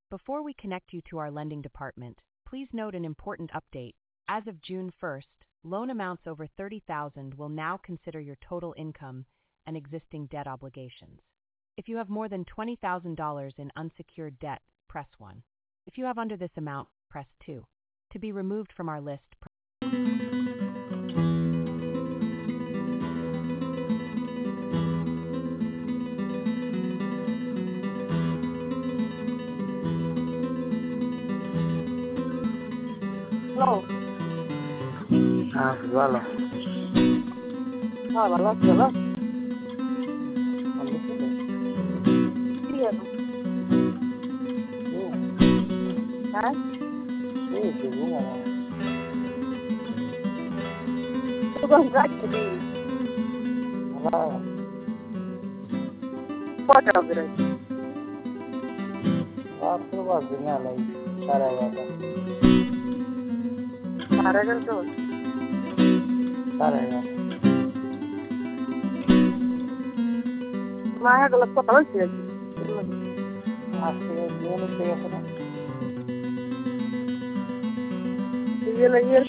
Before we connect you to our lending department, please note an important update. As of June 1st, loan amounts over $30,000 will now consider your total income and existing debt obligations. If you have more than $20,000 in unsecured debt, press 1. If you have under this amount, press 2. To be removed from our list, Hello. Valo. Valo, hello. Iya. Hah? Tukang jadi. Foto berarti. Waktu waktunya lagi cara apa? Cara kan tuh. Cara ya. Mana kalau foto sih? Asli dia ni siapa? Iya lagi